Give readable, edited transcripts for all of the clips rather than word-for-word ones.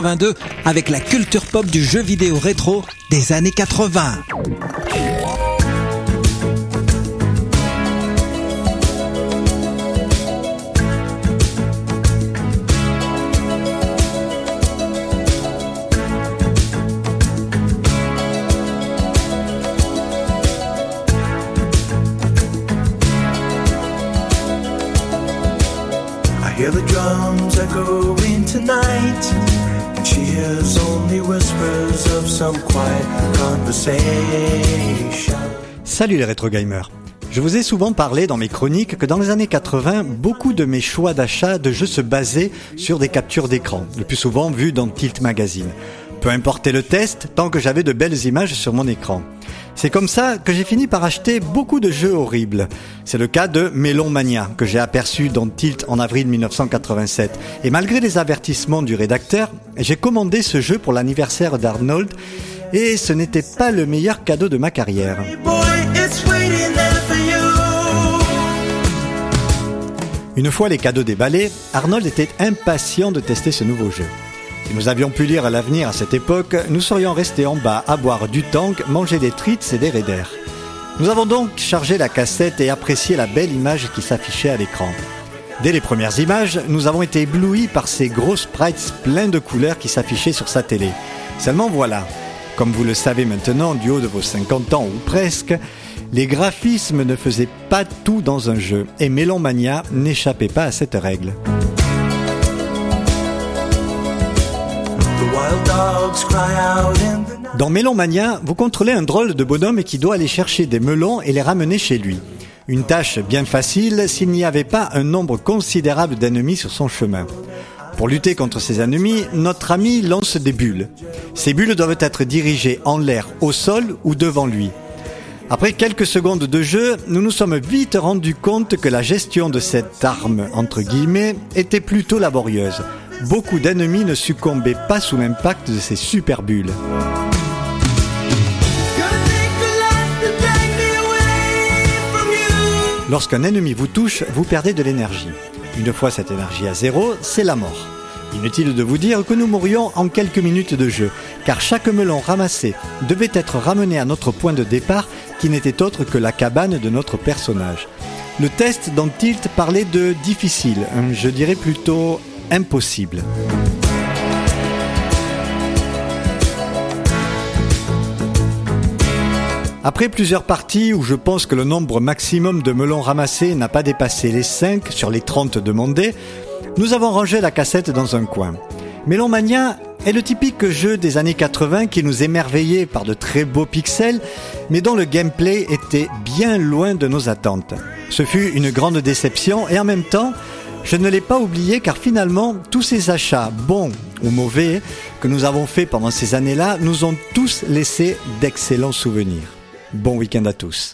1982 avec la culture pop du jeu vidéo rétro des années 80. Hear the drums echoing tonight. She hears only whispers of some quiet conversation. Salut les rétro gamers. Je vous ai souvent parlé dans mes chroniques que dans les années 80, beaucoup de mes choix d'achat de jeux se basaient sur des captures d'écran, le plus souvent vues dans Tilt Magazine. Peu importait le test, tant que j'avais de belles images sur mon écran. C'est comme ça que j'ai fini par acheter beaucoup de jeux horribles. C'est le cas de Melon Mania, que j'ai aperçu dans Tilt en avril 1987. Et malgré les avertissements du rédacteur, j'ai commandé ce jeu pour l'anniversaire d'Arnold, et ce n'était pas le meilleur cadeau de ma carrière. Une fois les cadeaux déballés, Arnold était impatient de tester ce nouveau jeu. Si nous avions pu lire l'avenir à cette époque, nous serions restés en bas à boire du tank, manger des Treats et des Raiders. Nous avons donc chargé la cassette et apprécié la belle image qui s'affichait à l'écran. Dès les premières images, nous avons été éblouis par ces gros sprites pleins de couleurs qui s'affichaient sur sa télé. Seulement voilà, comme vous le savez maintenant du haut de vos 50 ans ou presque, les graphismes ne faisaient pas tout dans un jeu et Melon Mania n'échappait pas à cette règle. Dans Melon Mania, vous contrôlez un drôle de bonhomme qui doit aller chercher des melons et les ramener chez lui. Une tâche bien facile s'il n'y avait pas un nombre considérable d'ennemis sur son chemin. Pour lutter contre ces ennemis, notre ami lance des bulles. Ces bulles doivent être dirigées en l'air, au sol ou devant lui. Après quelques secondes de jeu, nous nous sommes vite rendus compte que la gestion de cette arme, entre guillemets, était plutôt laborieuse. Beaucoup d'ennemis ne succombaient pas sous l'impact de ces super bulles. Lorsqu'un ennemi vous touche, vous perdez de l'énergie. Une fois cette énergie à zéro, c'est la mort. Inutile de vous dire que nous mourions en quelques minutes de jeu, car chaque melon ramassé devait être ramené à notre point de départ qui n'était autre que la cabane de notre personnage. Le test dans Tilt parlait de difficile, je dirais plutôt impossible. Après plusieurs parties où je pense que le nombre maximum de melons ramassés n'a pas dépassé les 5 sur les 30 demandés, nous avons rangé la cassette dans un coin. Melon Mania est le typique jeu des années 80 qui nous émerveillait par de très beaux pixels, mais dont le gameplay était bien loin de nos attentes. Ce fut une grande déception et en même temps, je ne l'ai pas oublié car finalement, tous ces achats, bons ou mauvais, que nous avons faits pendant ces années-là, nous ont tous laissé d'excellents souvenirs. Bon week-end à tous.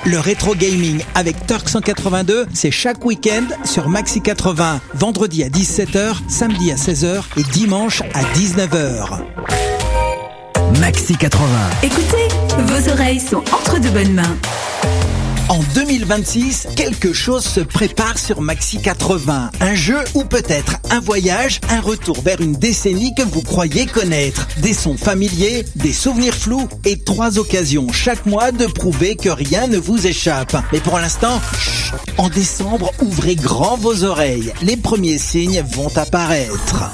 Le rétro gaming avec Turk 182, c'est chaque week-end sur Maxi 80. Vendredi à 17h, samedi à 16h et dimanche à 19h. Maxi 80. Écoutez, vos oreilles sont entre de bonnes mains. En 2026, quelque chose se prépare sur Maxi 80. Un jeu ou peut-être un voyage, un retour vers une décennie que vous croyez connaître. Des sons familiers, des souvenirs flous et 3 occasions chaque mois de prouver que rien ne vous échappe. Mais pour l'instant, chut, en décembre, ouvrez grand vos oreilles. Les premiers signes vont apparaître.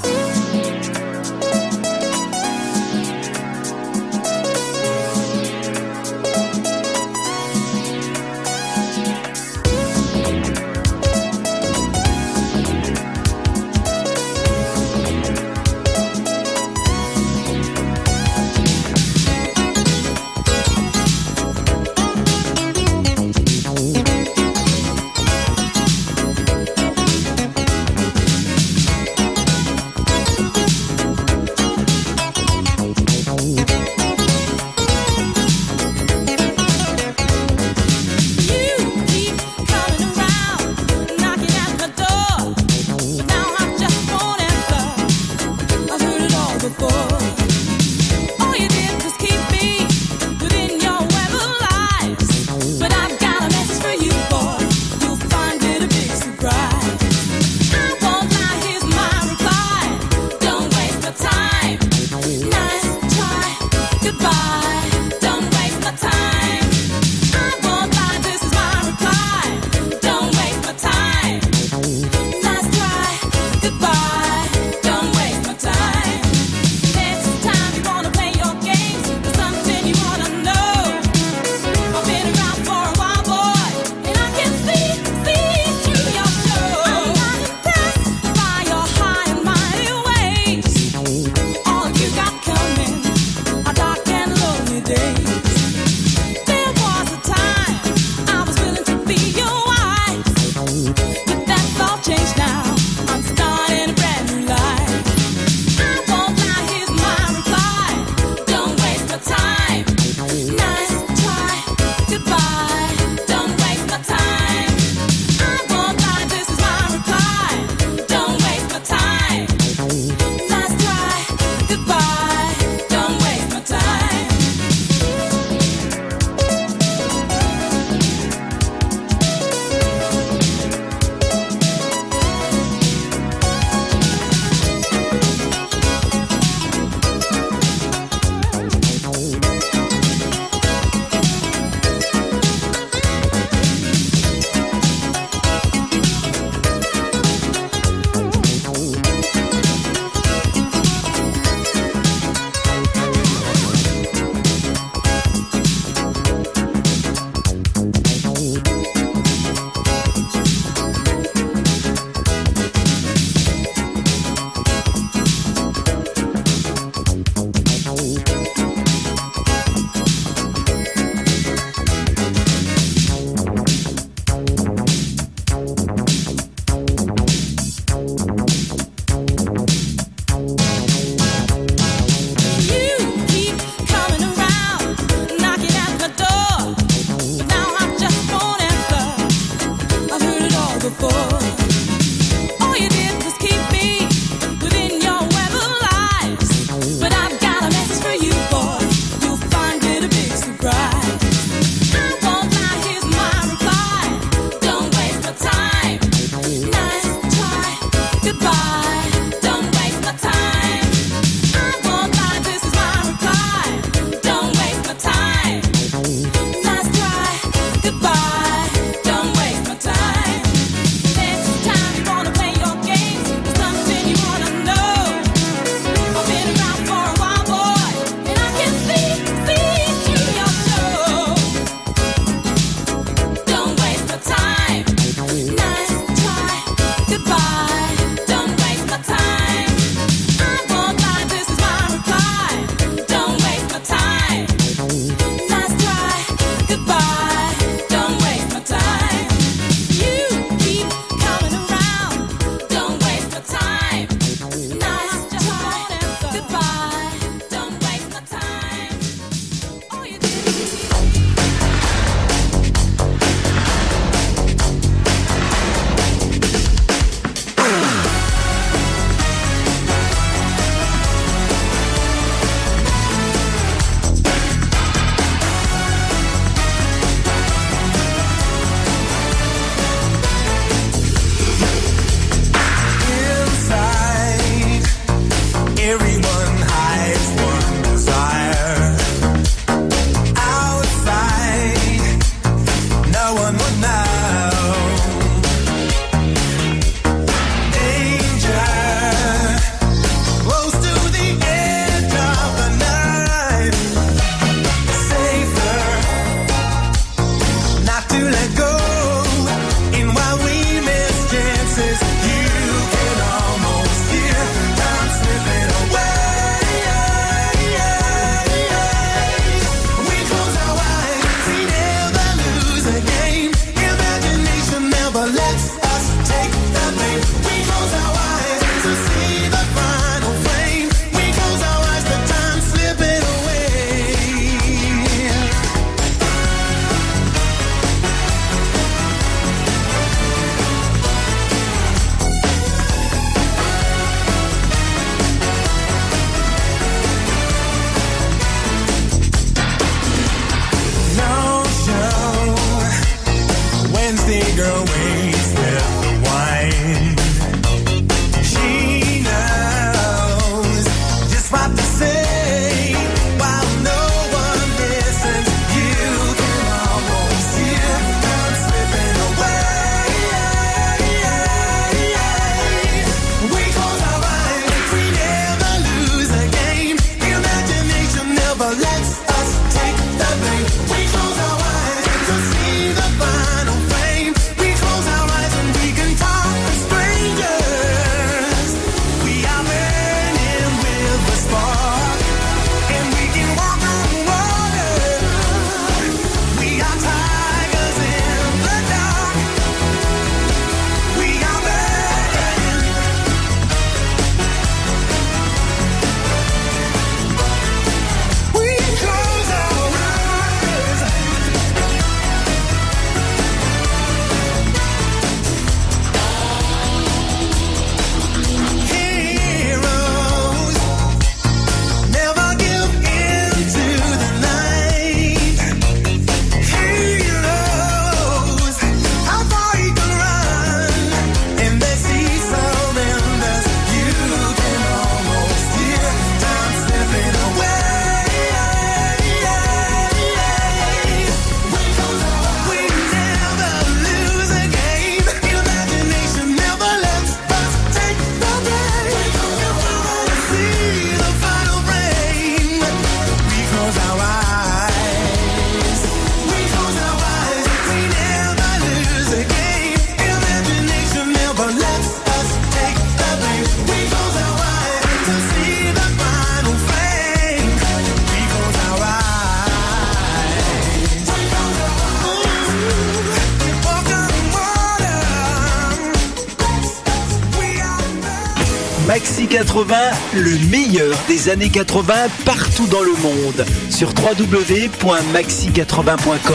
Maxi 80, le meilleur des années 80 partout dans le monde. Sur www.maxi80.com.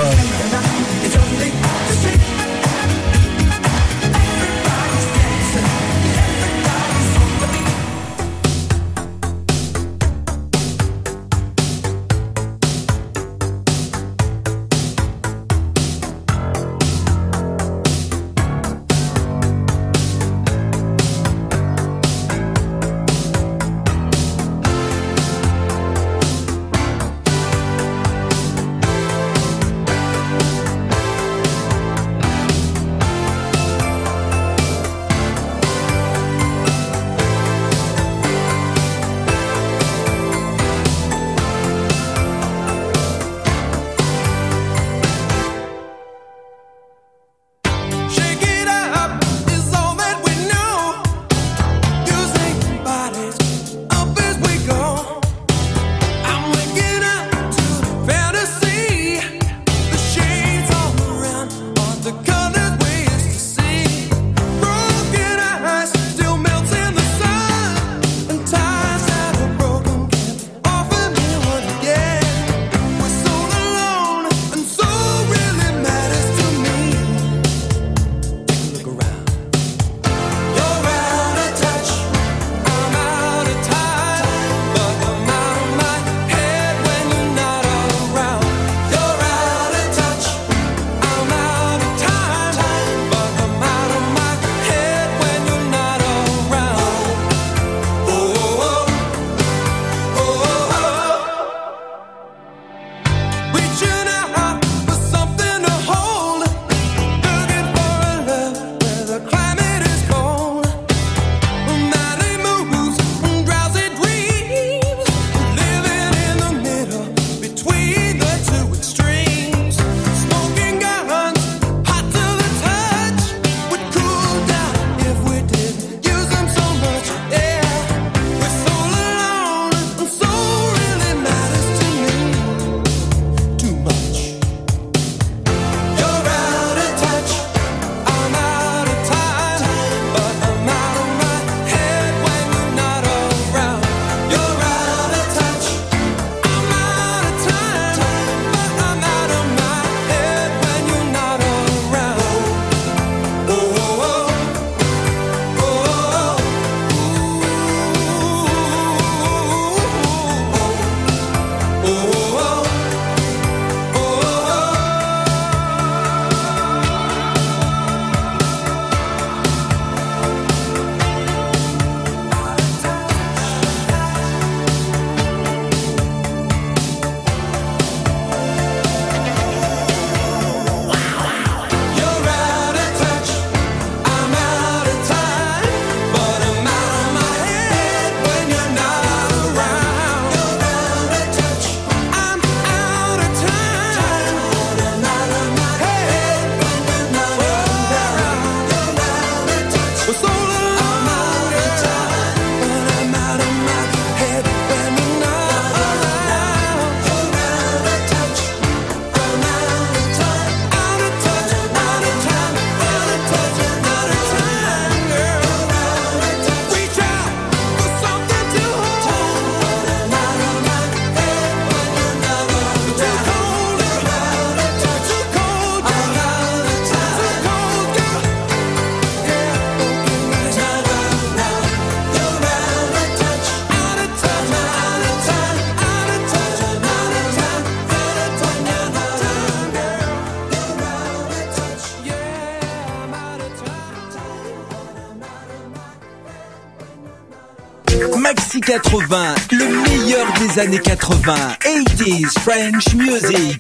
Maxi 80, le meilleur des années 80. 80s French music.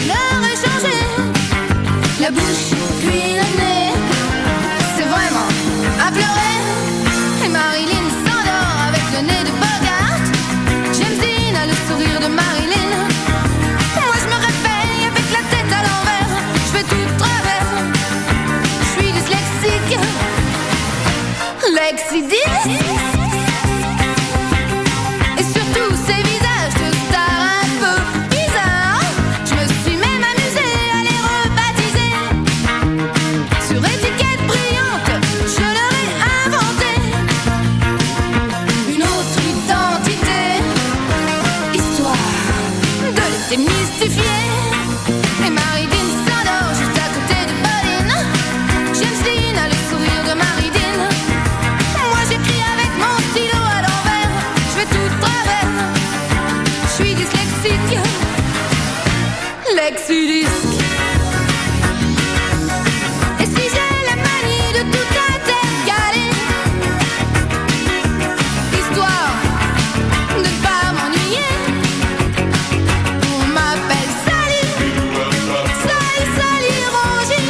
La bouche, puis le nez, c'est vraiment Lexidis. Et surtout ces visages de stars un peu bizarres. Je me suis même amusée à les rebaptiser. Sur étiquette brillante, je leur ai inventé une autre identité, histoire de les démystifier. Et Marie-Dean s'endort juste à côté de Pauline. James Dean a le sourire de Marie-Dean. Moi j'écris avec mon stylo à l'envers. Je fais tout de travers. Je suis dyslexique. Lexidisque. Et si j'ai la manie de tout intercaler, histoire de ne pas m'ennuyer, on m'appelle Sally. Sally, Sally Roger.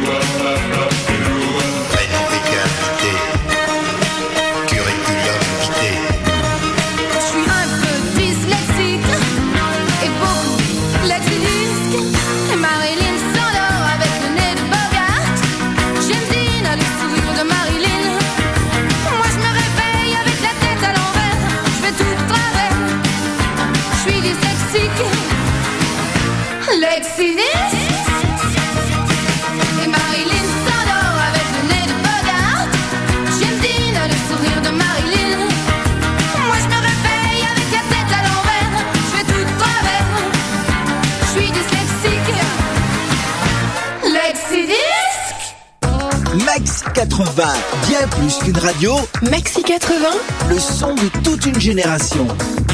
Prénom décapité, curriculum vitae. Je suis un peu dyslexique et beaucoup lexidisque. Et Marilyn s'endort avec le nez de Bogart. James Dean a le sourire de Marilyn. Moi je me réveille avec la tête à l'envers. Je fais tout de travers. Je suis dyslexique. Lexidisque. Et Marilyn s'endort avec le nez de Bogart. James Dean a le sourire de Marilyn. Moi je me réveille avec la tête à l'envers. Je fais tout de travers. Je suis dyslexique. Lexidisque. Maxi 80, bien plus qu'une radio, Maxi 80, le son de toute une génération.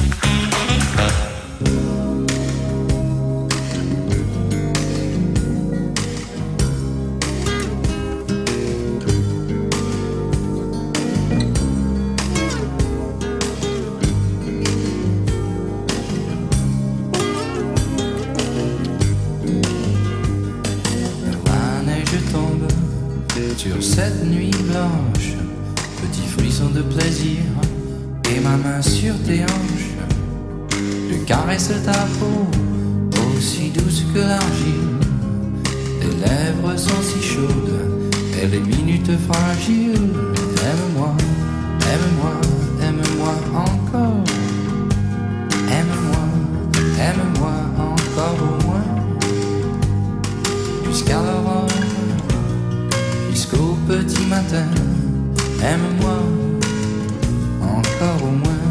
La neige tombe sur cette nuit blanche. Petit frisson de plaisir et ma main sur tes hanches. Je caresse ta peau, aussi douce que l'argile. Tes lèvres sont si chaudes et les minutes fragiles. Aime-moi, aime-moi, aime-moi encore. Aime-moi, aime-moi encore au moins. Jusqu'à l'aurore, jusqu'au petit matin. Aime-moi encore au moins.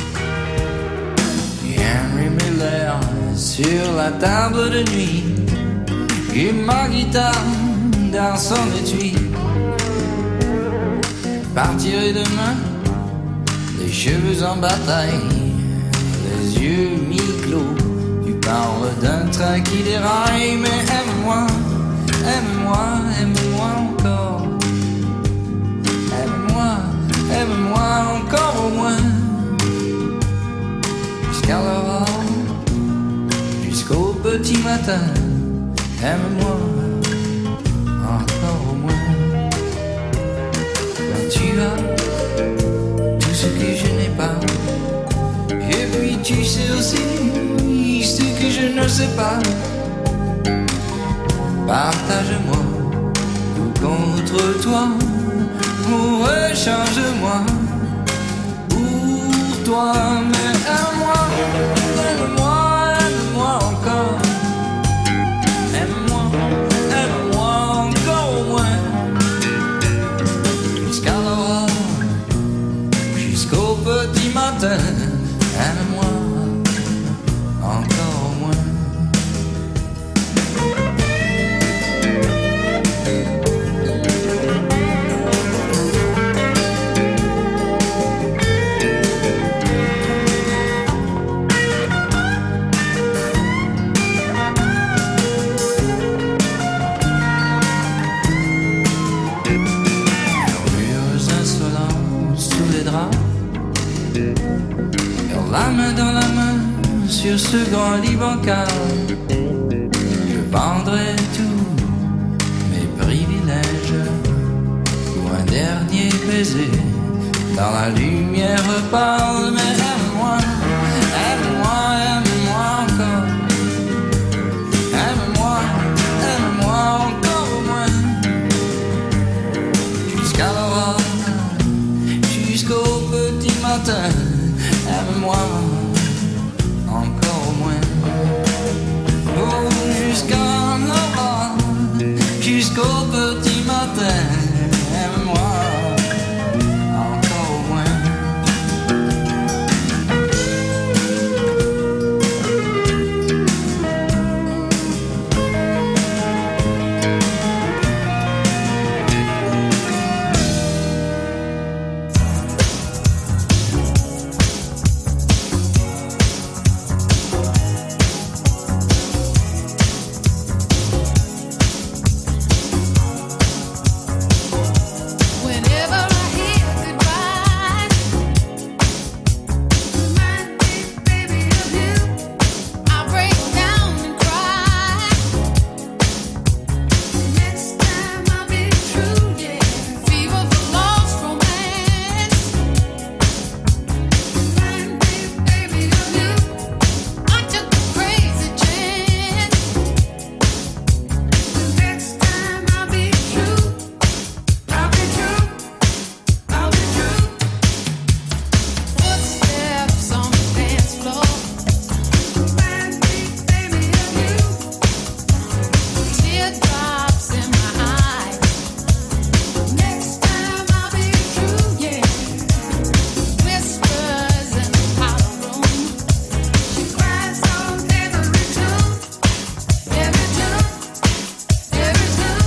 Henry Miller sur la table de nuit, et ma guitare dans son étui. Partirai demain, les cheveux en bataille, les yeux mi-clos. Tu parles d'un train qui déraille, mais aime-moi, aime-moi, aime-moi encore. Aime-moi, aime-moi encore au moins. Jusqu'à l'aurore, jusqu'au petit matin. Aime-moi encore au moins. Quand tu as tout ce que je n'ai pas, et puis tu sais aussi ce que je ne sais pas. Partage-moi tout contre toi, ou rechange-moi pour toi. Mais aime-moi, aime-moi, aime-moi encore. Aime-moi, aime-moi encore au moins. Jusqu'à l'aurore, jusqu'au petit matin. Aime-moi encore au moins. Murmures insolents sous les draps, la main dans la main sur ce grand lit bancal. Je vendrai tous mes privilèges pour un dernier baiser dans la lumière pâle. Mais aime-moi, aime-moi, aime-moi encore. Aime-moi, aime-moi encore au moins. Jusqu'à l'aurore, au petit matin, moi encore au loin. Whenever I hear goodbye, remind me, baby, of you. I break down and cry. Next time I'll be true, yeah. Fever for lost romance. Remind me, baby, of you. I took a crazy chance. Next time I'll be true. I'll be true. I'll be true. Footsteps on the dance floor. Remind me, baby, of you. Teardrops in my eyes. Next time I'll be true, yeah. Whispers in the powder room. She cries on every tune, every tune, every tune.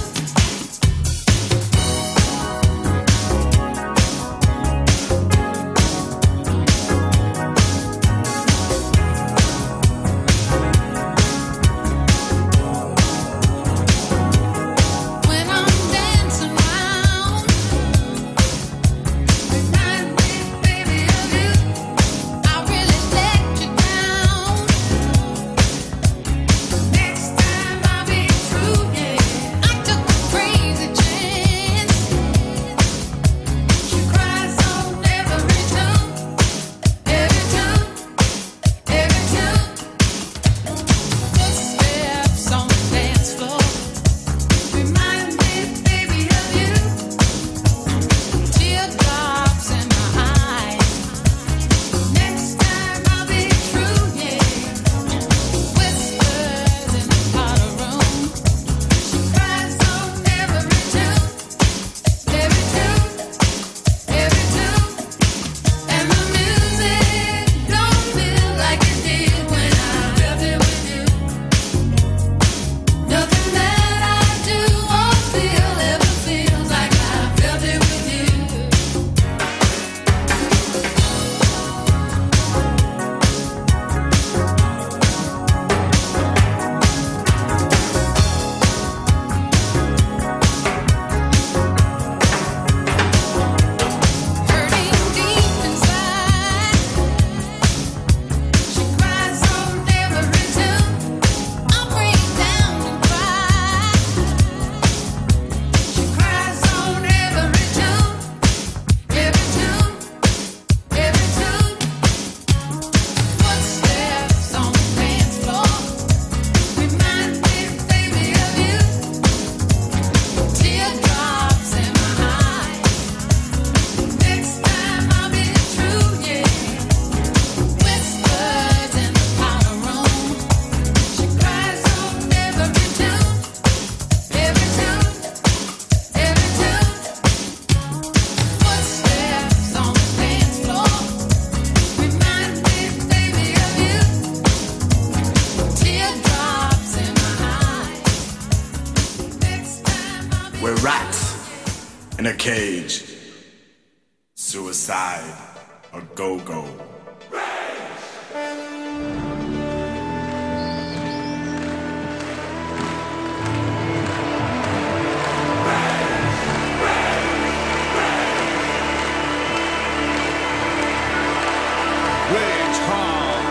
When I'm dancing round, remind me, baby, of you. I really let you down. Next time I'll be true, yeah. I took a crazy chance. She cries on every tune, every tune, every tune. Footsteps on the dance floor. Remind me, baby, of you. Teardrops in my eyes. Next time I'll be true, yeah. Whispers in the powder room. She cries on every tune, every tune, every tune. And the music don't feel like it did when I felt it with you. Nothing that I do or feel ever feels like I felt it with you. Hurting deep inside, she cries on every tune. I break down and cry. She cries on every tune, every tune, every tune. Footsteps on the dance floor. Remind me, baby, of you. Teardrops in my eyes. Next time I'll be true, yeah. Whispers in the powder room. She cries on every tune, every tune, every tune. Footsteps on the dance floor. Remind me, baby, of you. Teardrops in my eyes. Next time I'll be We're rats in a cage. Suicide, a go-go. Rage hard.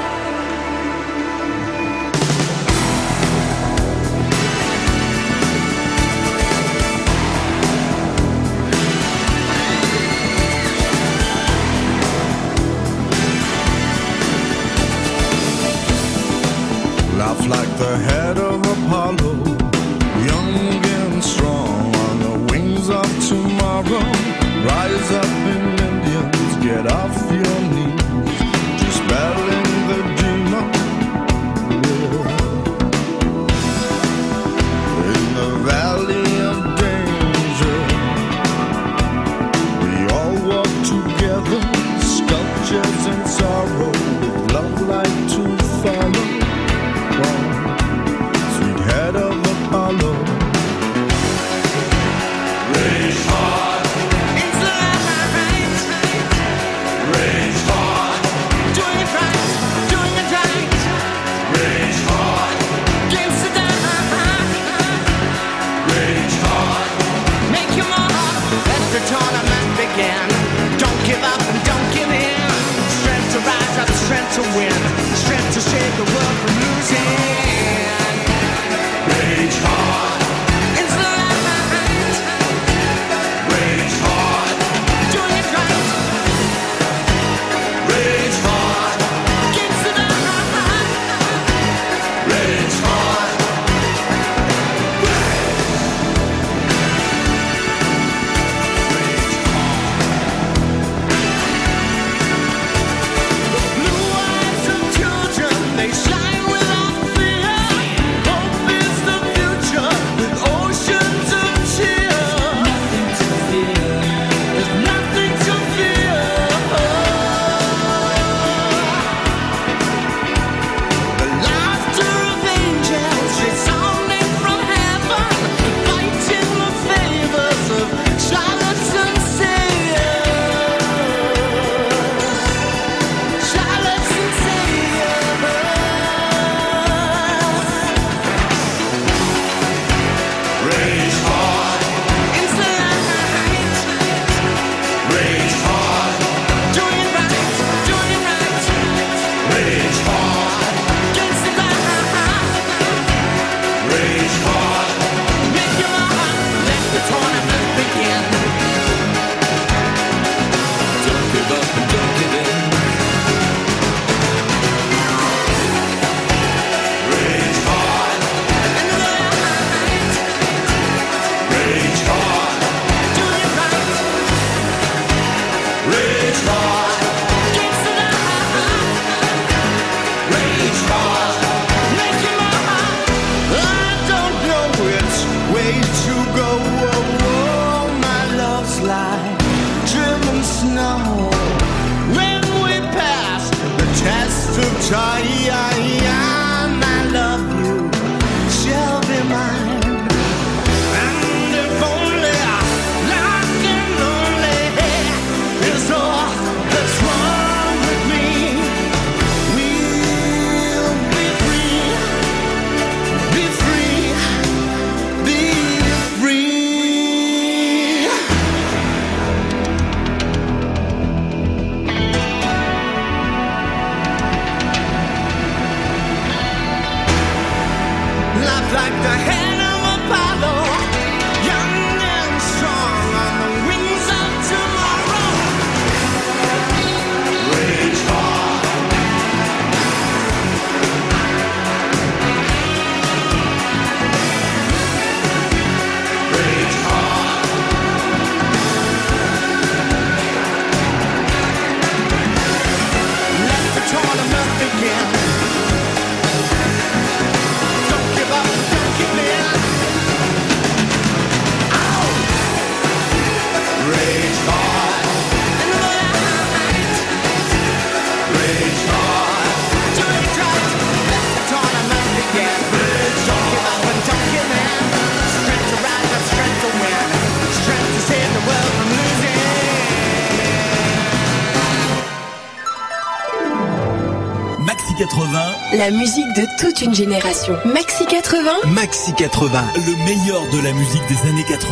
Maxi 80, la musique de toute une génération. Maxi 80, Maxi 80. le meilleur de la musique des années 80.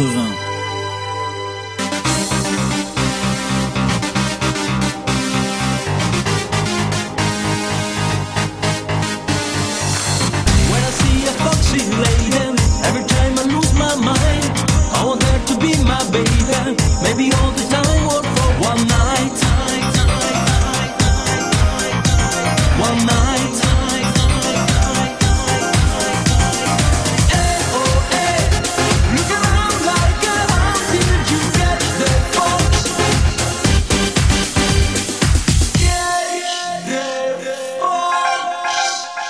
When I see a foxy lady, every time I lose my mind, I want her to be my baby, maybe all the time or for one night. One night. Hey, oh, hey, look around like a hound, did you catch the fox? Yeah, the fox.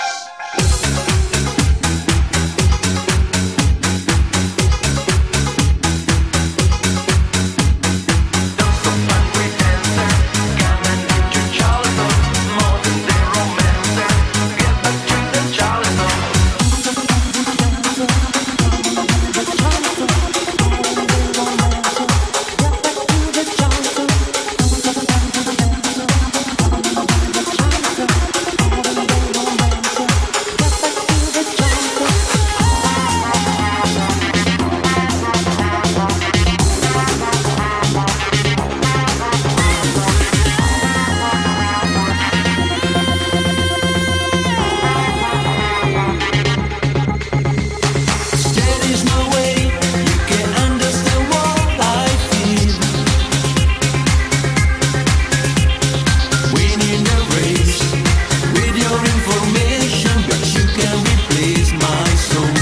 There is no way you can understand what I feel. Winning a race with your information, but you can replace my soul.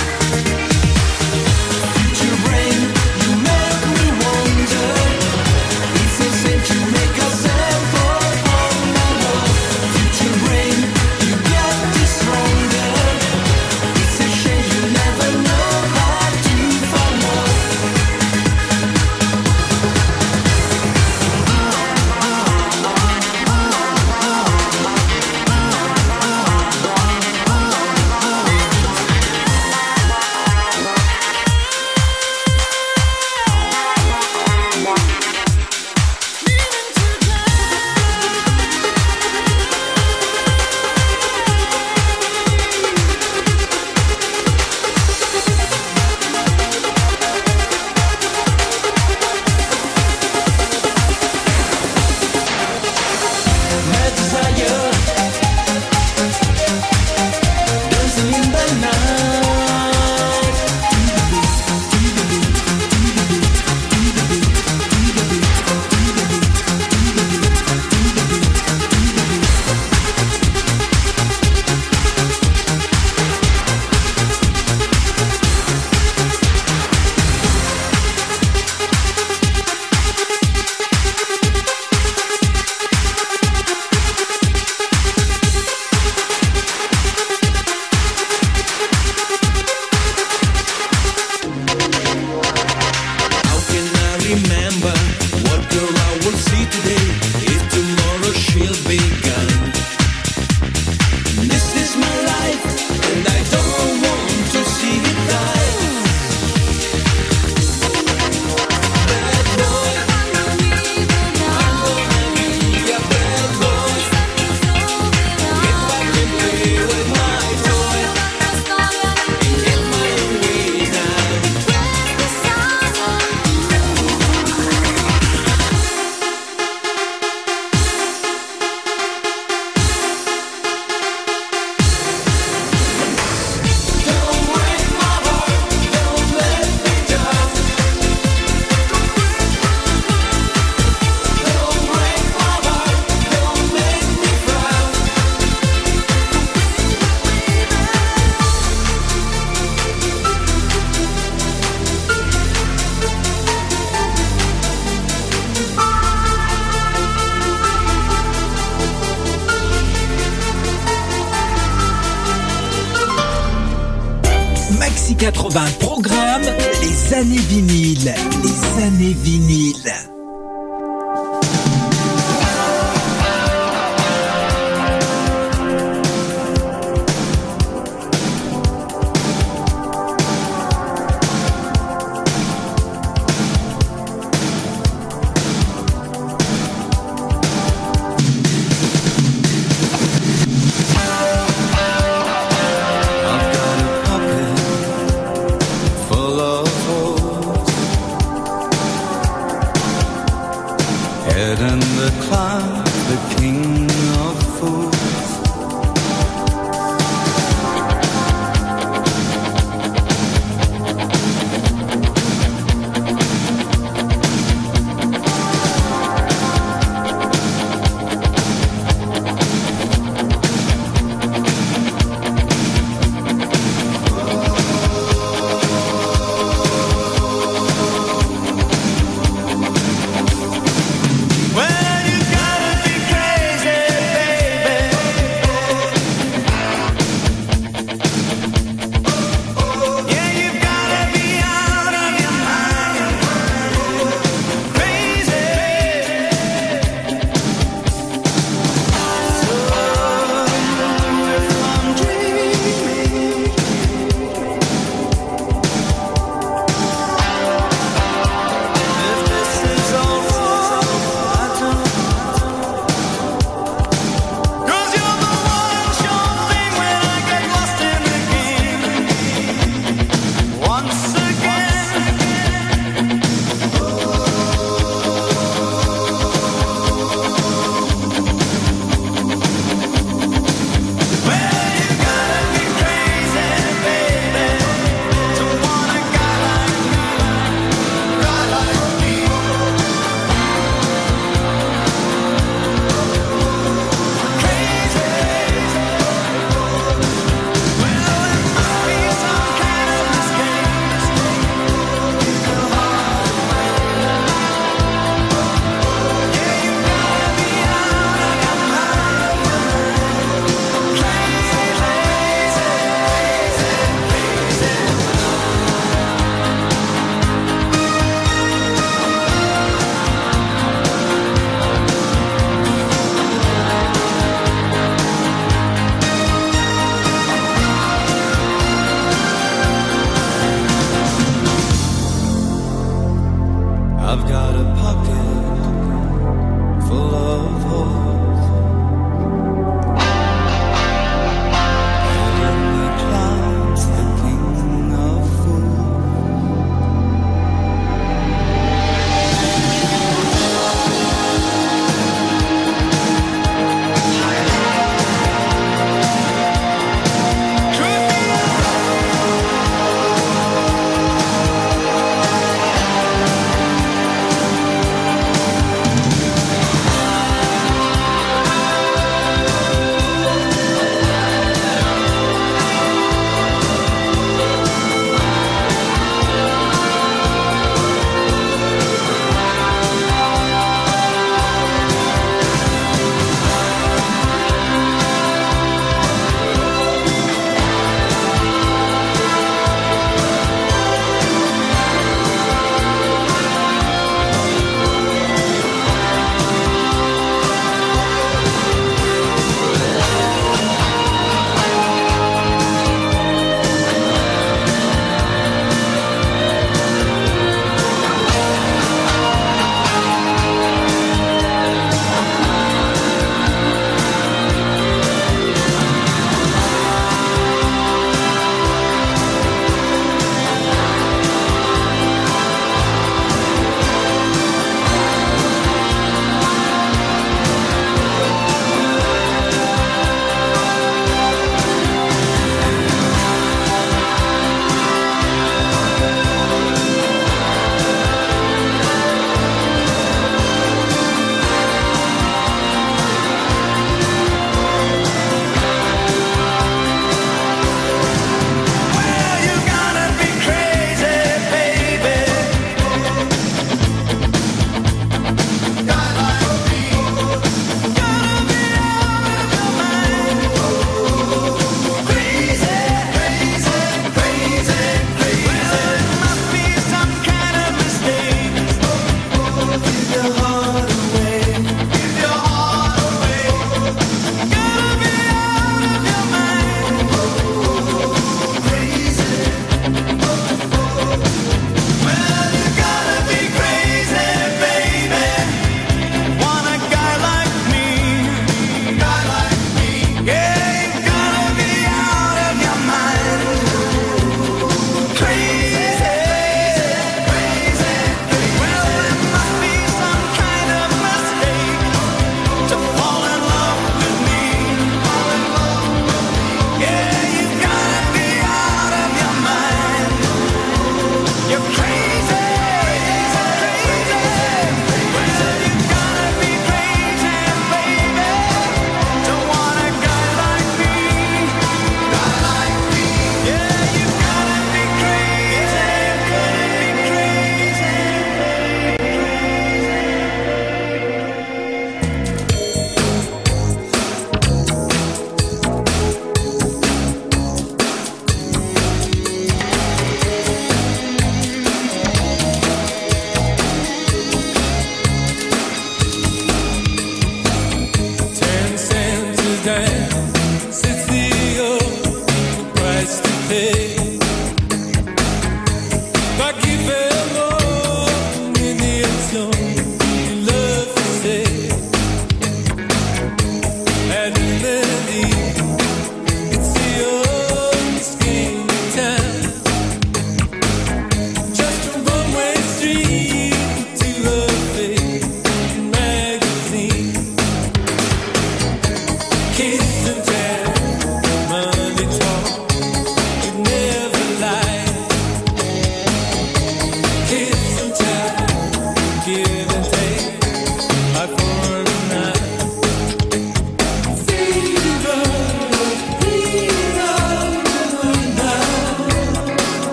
Future brain, you make me wonder. It's a sin to make yourself for all my love. Future brain, you get this stronger. It's a shame you never know how to find love. My desire, dancing in the night. How can I remember what girl I will see today if tomorrow she'll be gone? This is my life and I don't want to see it die. Bad boy, I'm gonna be a bad boy. If I can play with my toy and get my way now. Don't break my heart, don't let me down. Don't break my heart, don't make me frown. Maxi 80 programme les années vinyles. Les années vinyle. Head in the clouds, the king of fools. I've got a pocket full of holes. Head in the clouds, the king of fools.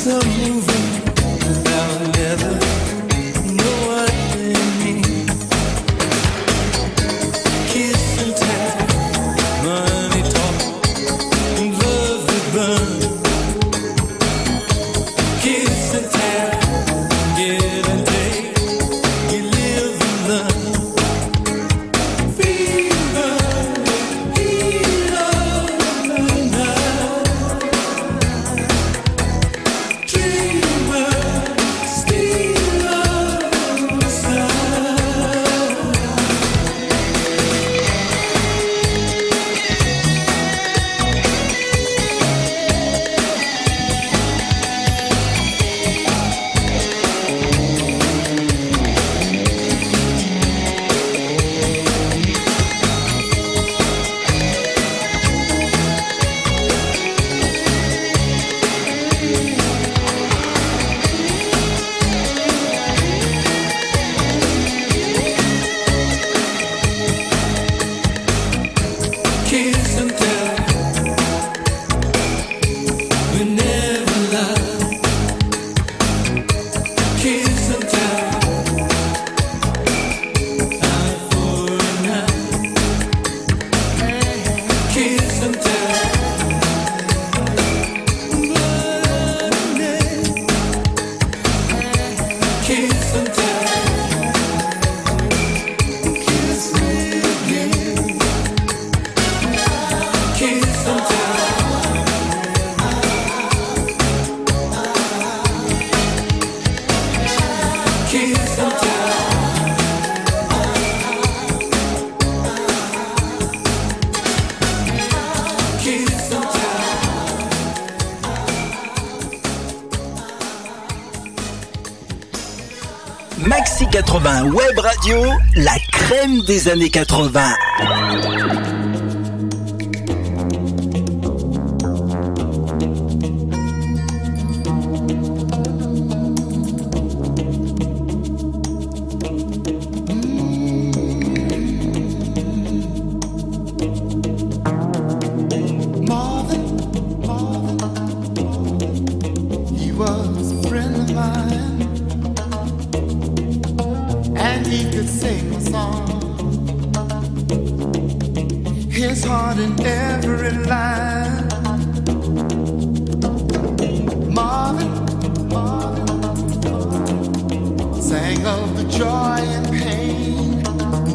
are moving without never know what they mean. Kiss and tell, money talk, and love that burn. Kiss and tell, give and take, you live and learn. Fever, heat of the night. Dreamer, steal of the side. Kiss and tell, we never lie. Kiss and tell, eye for an eye. Kiss and tell, blood and nail. Kiss and tell, kiss me again. Kiss and tell, kiss and tell. Kiss and tell. Maxi 80 Web Radio, la crème des années 80. He was a friend of mine, and he could sing a song. His heart in every line. Marvin sang of the joy and pain.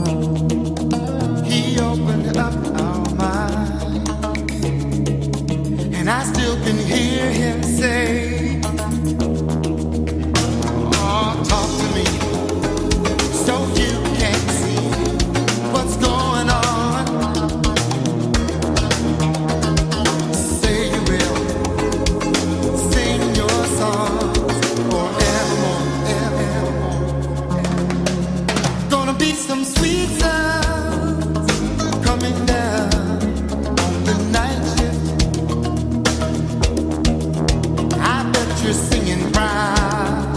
He opened up our mind, and I still can hear him say, oh, talk to me, so you can see what's going on. Say you will sing your songs forevermore, evermore. Gonna be some sweet sounds coming down on the night shift. I bet you're singing proud.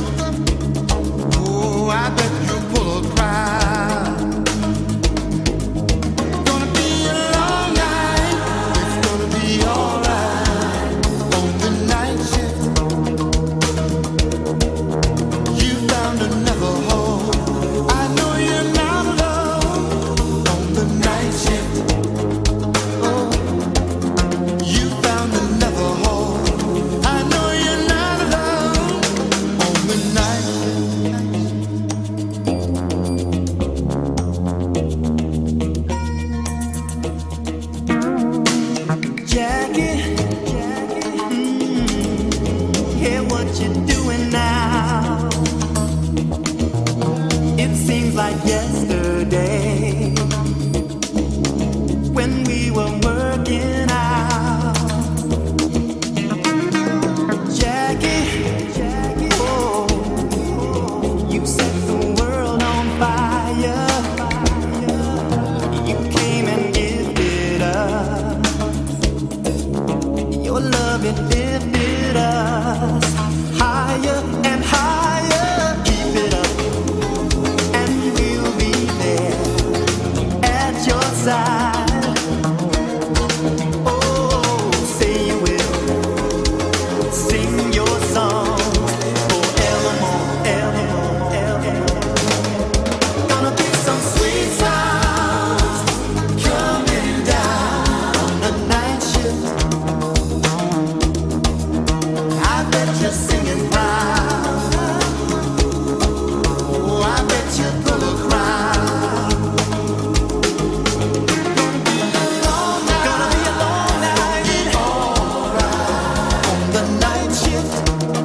Oh, I bet you'll pull a crowd. Gonna be a long night. It's gonna be alright on the night shift. You found another home. I know you're not alone on the night shift. Oh, you found another home. I know you're not alone you singing proud. Oh, I bet you're full of crowd. Gonna be a long night, alright. On the night shift,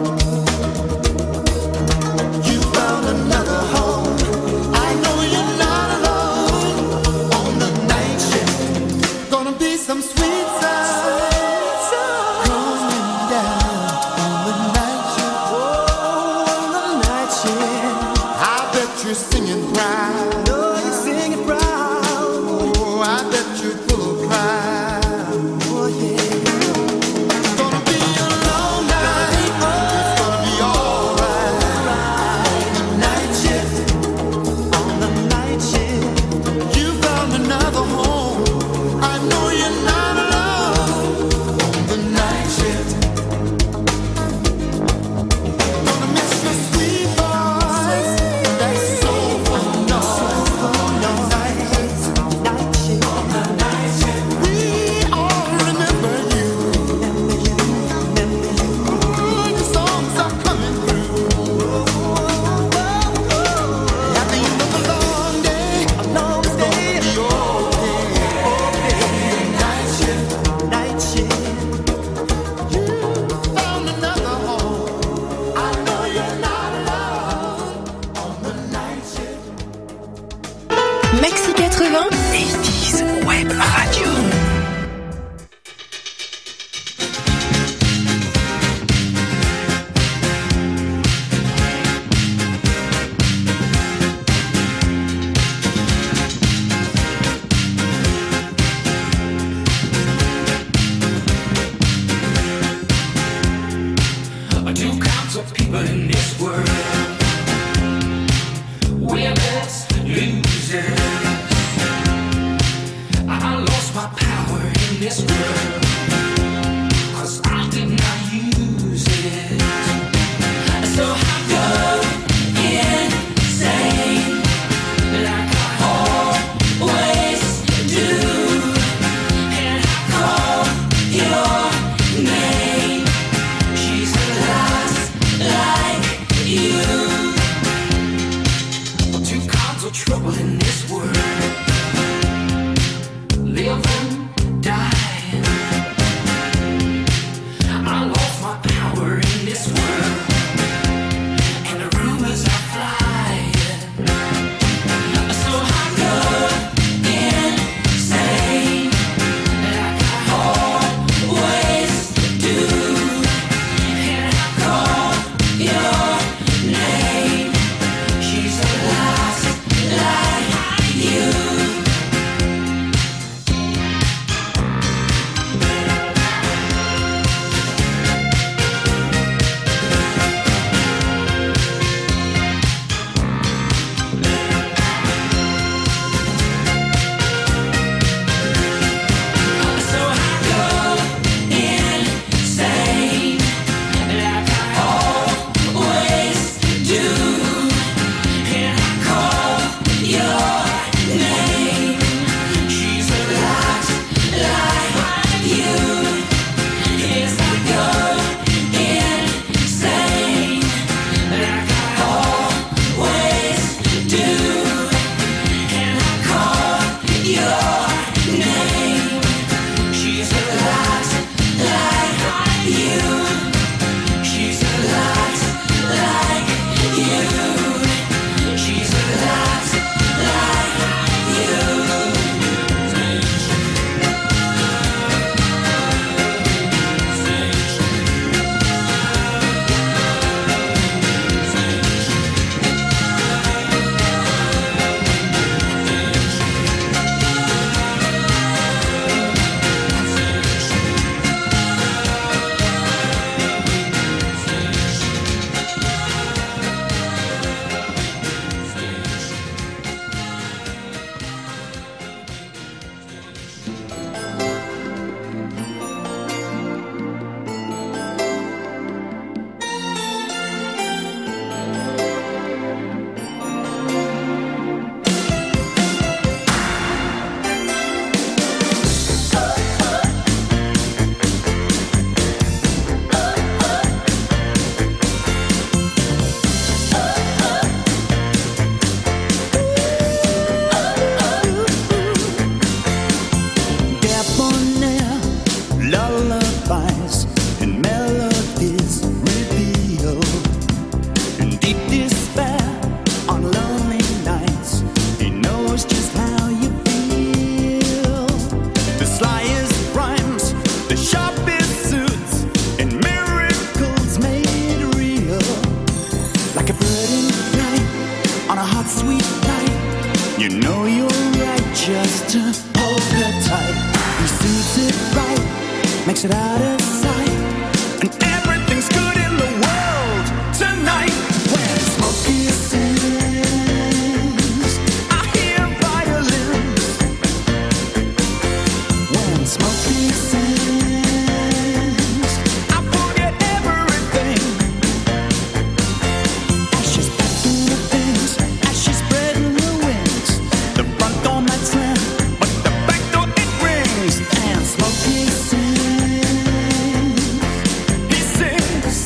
you found another home. I know you're not alone. On the night shift, gonna be some sweet sights coming down on the night shift. Oh, on the night shift, I bet you're singing proud. Oh, you're singing proud. Oh, I bet you're full of pride. Oh, yeah. Gonna be a long night. It's gonna be alright. On the night shift, on the night shift, you found another home. I know you're not alone. On the night shift, gonna miss your sweet voice. That's so fun. No, on the night shift, on the night shift, we all remember you. Ooh, the songs are coming through. At the end of a long day, it's gonna be okay. Night shift, you found another home. I know you're not alone. On the night shift. Maxi 80, 80s Web Radio. Two kinds of people in this world, winners, losers. I lost my power in this world, 'cause I did not use it. So I go insane, like I always do, and I call your name. She's a lost like you. makes it out of sight, and everything's good in the world tonight. When smoky sings, I hear violins. When smoky sings, I forget everything. Ashes packing the things, ashes spreading the wings. The front door might slam, but the back door it rings. And smoky sings, he sings.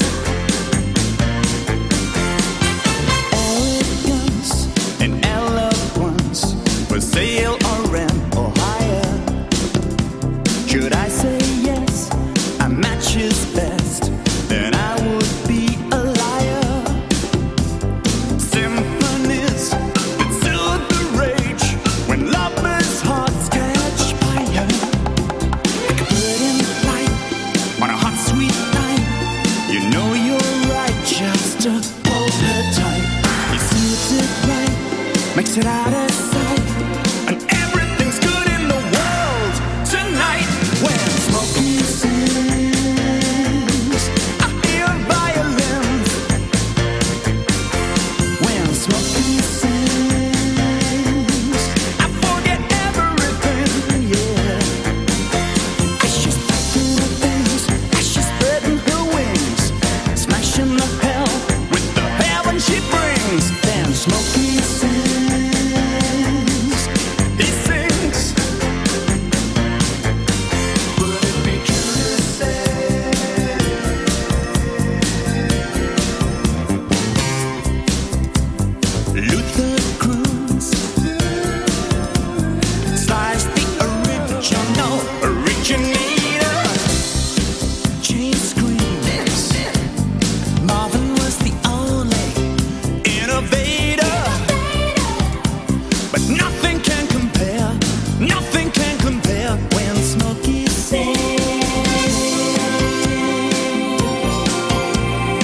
Arrogance and eloquence for sale or rent or hire. Should I say yes, a match is best, then I would be a liar. Symphonies that soothe the rage when lovers' hearts catch fire. Like a bird in flight on a hot sweet night. You know you're right, just to hold her tight. He suits it right, makes it out of sight,